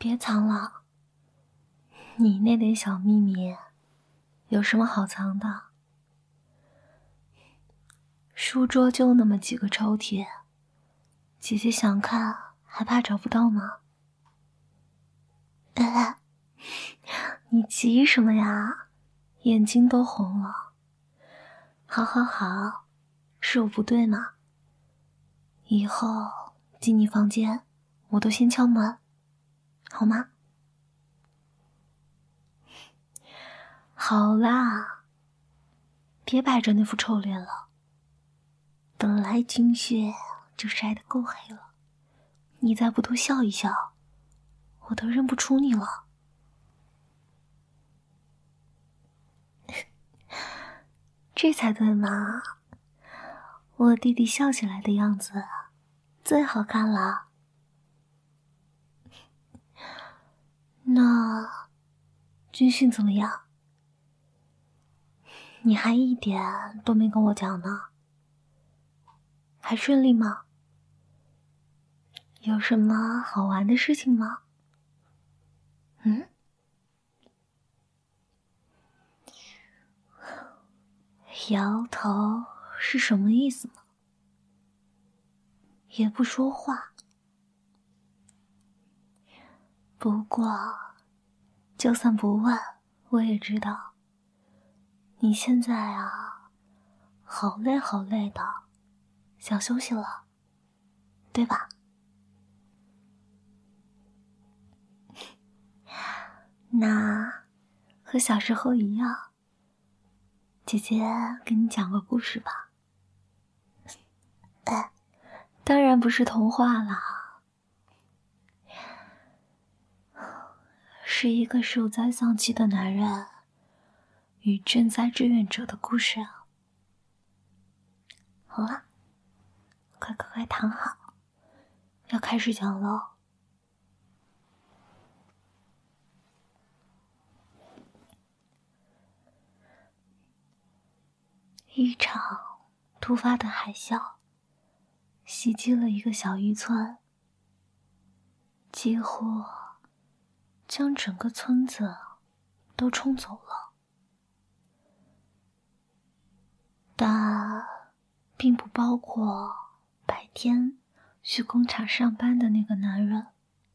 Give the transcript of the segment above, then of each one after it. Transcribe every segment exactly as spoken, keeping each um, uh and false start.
别藏了，你那点小秘密有什么好藏的？书桌就那么几个抽屉，姐姐想看还怕找不到吗？哎，你急什么呀？眼睛都红了。好好好，是我不对嘛。以后进你房间我都先敲门，好吗？好啦，别摆着那副臭脸了。本来金屑就晒得够黑了，你再不多笑一笑，我都认不出你了。这才对嘛，我弟弟笑起来的样子最好看了。那军训怎么样？你还一点都没跟我讲呢。还顺利吗？有什么好玩的事情吗？嗯？摇头是什么意思呢？也不说话。不过，就算不问，我也知道，你现在啊，好累好累的，想休息了，对吧？那和小时候一样，姐姐给你讲个故事吧。哎，当然不是童话啦，是一个受灾丧气的男人与赈灾志愿者的故事啊。好了，快快快躺好，要开始讲喽。一场突发的海啸袭击了一个小渔村，几乎将整个村子都冲走了。但并不包括白天去工厂上班的那个男人。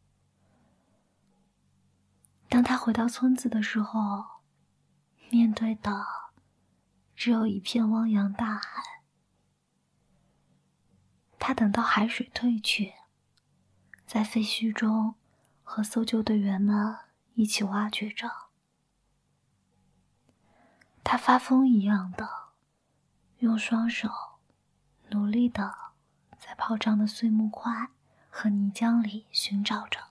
当他回到村子的时候，面对的只有一片汪洋大海。他等到海水退去，在废墟中和搜救队员们一起挖掘着。他发疯一样的用双手努力的在泡胀的碎木块和泥浆里寻找着。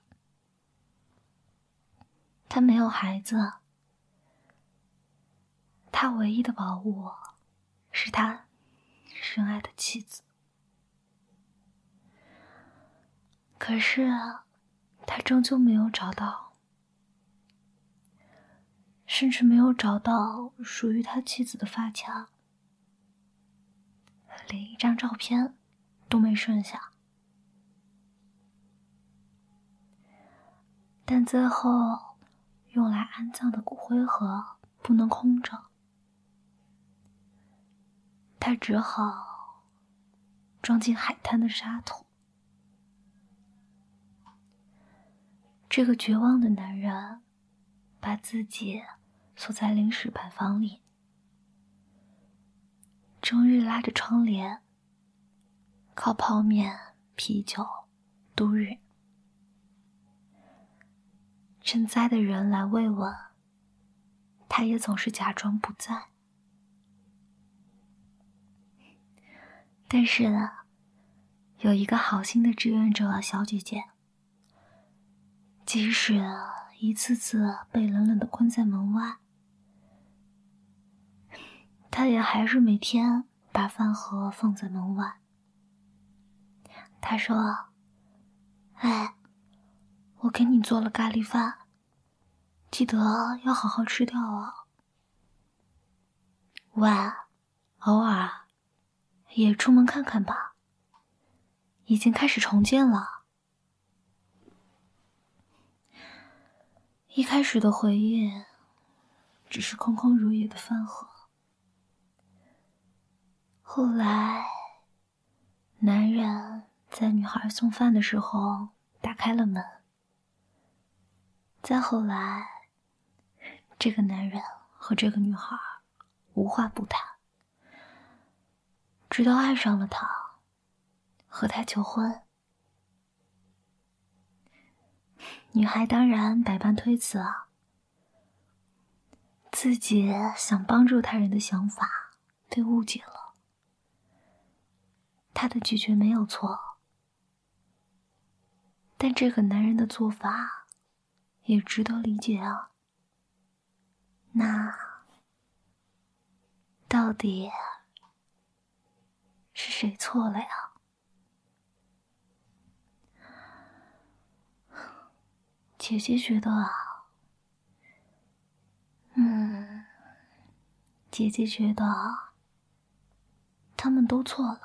他没有孩子，他唯一的宝物是他深爱的妻子。可是他终究没有找到，甚至没有找到属于他妻子的发卡，连一张照片都没剩下。但最后用来安葬的骨灰盒不能空着，他只好装进海滩的沙土。这个绝望的男人把自己锁在临时板房里，终日拉着窗帘，靠泡面、啤酒度日。赈灾的人来慰问，他也总是假装不在。但是呢，有一个好心的志愿者小姐姐，即使一次次被冷冷地困在门外，她也还是每天把饭盒放在门外。她说：哎，我给你做了咖喱饭，记得要好好吃掉哦。喂，偶尔也出门看看吧，已经开始重建了。 一开始的回应只是空空如也的饭盒，后来男人在女孩送饭的时候打开了门，再后来这个男人和这个女孩无话不谈，直到爱上了她，和她求婚。女孩当然百般推辞啊，自己想帮助他人的想法被误解了，她的拒绝没有错，但这个男人的做法也值得理解啊。那到底是谁错了呀？姐姐觉得啊，嗯，姐姐觉得他们都错了，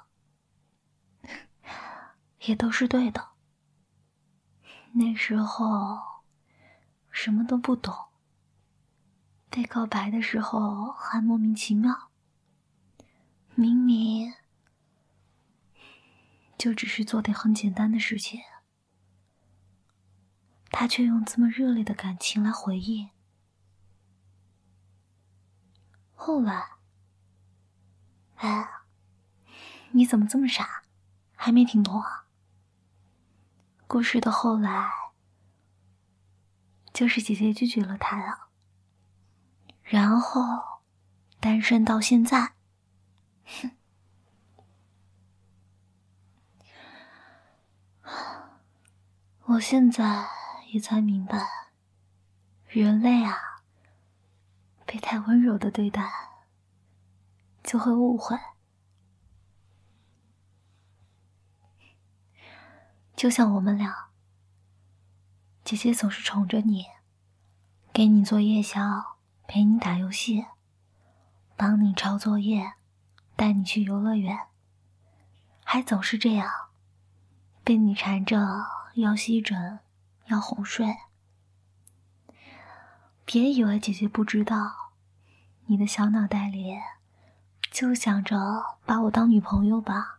也都是对的。那时候什么都不懂，被告白的时候还莫名其妙，明明就只是做点很简单的事情，他却用这么热烈的感情来回应。后来，哎，你怎么这么傻？还没听懂啊？故事的后来，就是姐姐拒绝了他了，然后单身到现在。哼，我现在也才明白，人类啊，被太温柔的对待，就会误会。就像我们俩，姐姐总是宠着你，给你做夜宵，陪你打游戏，帮你抄作业，带你去游乐园，还总是这样被你缠着要吸枕，要哄睡。别以为姐姐不知道，你的小脑袋里就想着把我当女朋友吧。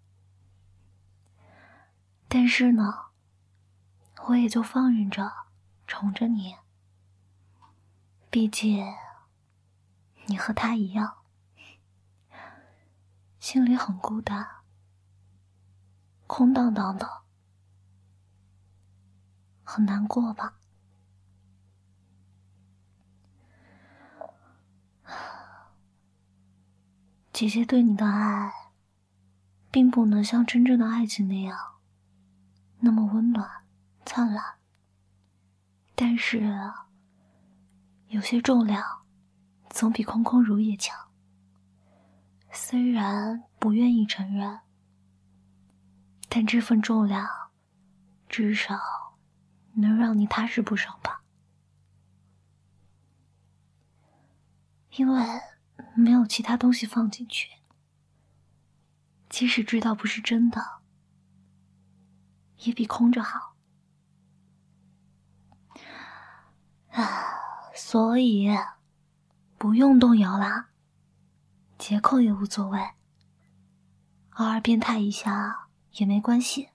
但是呢，我也就放任着宠着你，毕竟你和他一样，心里很孤单，空荡荡的，很难过吧。姐姐对你的爱并不能像真正的爱情那样那么温暖灿烂，但是有些重量总比空空如也强。虽然不愿意承认，但这份重量至少能让你踏实不少吧。因为没有其他东西放进去，即使知道不是真的，也比空着好。啊，所以不用动摇啦，结扣也无所谓，偶尔变态一下也没关系。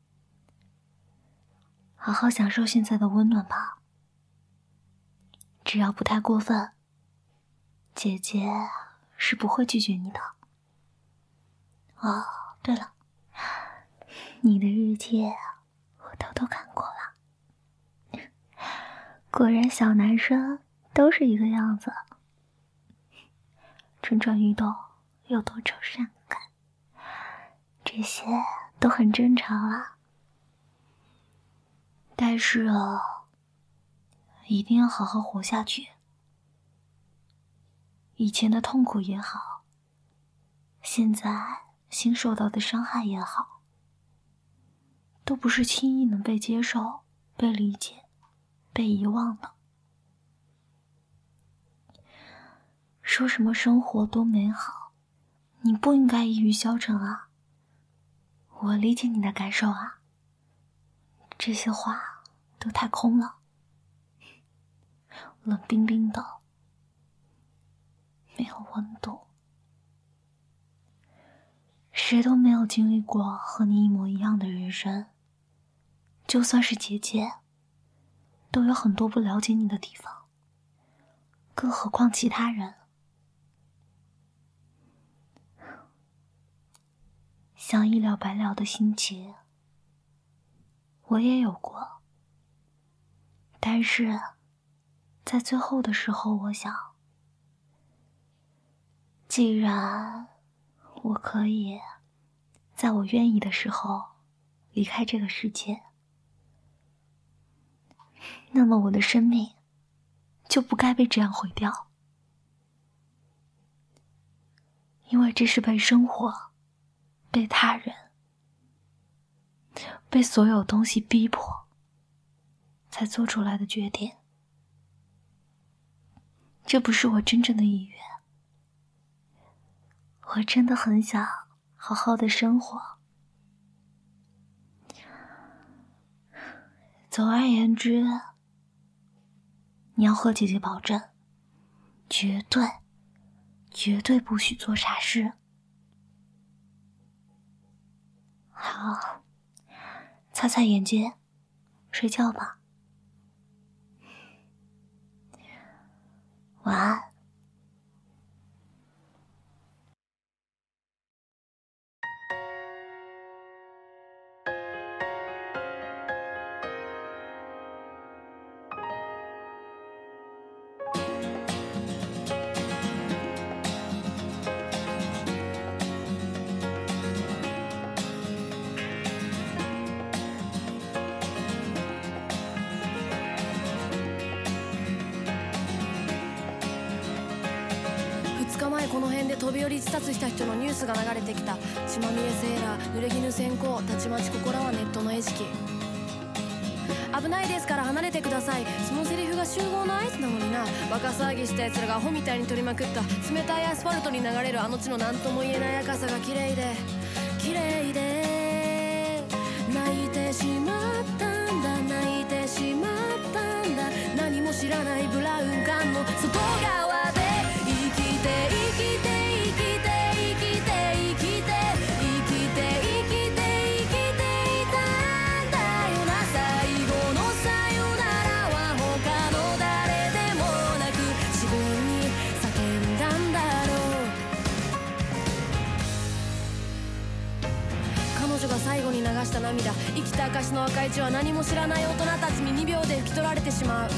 好好享受现在的温暖吧，只要不太过分，姐姐是不会拒绝你的。哦，对了，你的日记我偷偷看过了，果然小男生都是一个样子，蠢蠢欲动又多愁善感，这些都很正常啊。但是啊，一定要好好活下去。以前的痛苦也好，现在新受到的伤害也好，都不是轻易能被接受、被理解、被遗忘的。说什么生活多美好，你不应该抑郁消沉啊。我理解你的感受啊，这些话都太空了。 冷冰冰的，没有温度。谁都没有经历过和你一模一样的人生，就算是姐姐，都有很多不了解你的地方，更何况其他人。想一了百了的心情，我也有过，但是在最后的时候，我想，既然我可以在我愿意的时候离开这个世界，那么我的生命就不该被这样毁掉，因为这是被生活、被他人、被所有东西逼迫才做出来的决定。这不是我真正的意愿，我真的很想好好的生活。总而言之，你要和姐姐保证，绝对绝对不许做傻事。好，擦擦眼睛，睡觉吧。晚安。 ふつかまえこの辺で飛び降り自殺した人のニュースが流れてきた。血まみれセーラー、濡れ衣先行、たちまちここらはネットの餌食。危ないですから離れてください。そのセリフが集合の合図なのにな。バカ騒ぎした奴らがアホみたいに取りまくった冷たいアスファルトに流れるあの地の何とも言えない赤さが綺麗で綺麗で、泣いてしまったんだ、泣いてしまったんだ。何も知らないブラウン管の外側で生きて生きて生きて生きて生きて生きて生きて生きていたんだよな。最後のさよならは他の誰でもなく自分に叫んだんだろう。彼女が最後に流した涙、生きた証の赤い血は何も知らない大人たちににびょうで拭き取られてしまう。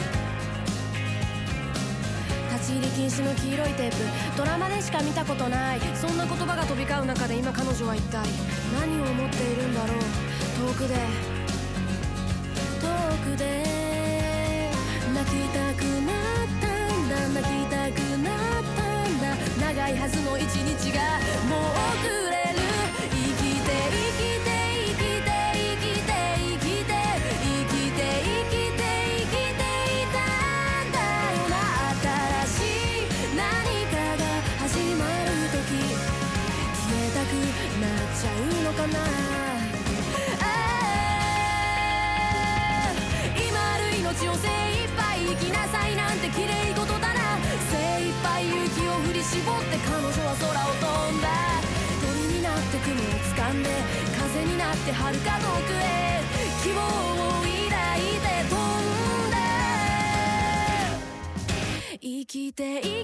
立ち入り禁止の黄色いテープ、ドラマでしか見たことない。そんな言葉が飛び交う中で今彼女は一体何を思っているんだろう。遠くで遠くで泣きたくなったんだ、泣きたくなったんだ。長いはずの一日がもう遅れる。生きて生きて生きて生きて生きて生きて生きて生きていたんだよな。新しい何かが始まるとき消えたくなっちゃうのかな。あー今ある命を精一杯生きなさいなんて綺麗事だな。精一杯勇気を振り絞って彼女は空を飛んだ。鳥になって雲を掴んで風になって遥か遠くへ希望を抱いて飛んだ。生きて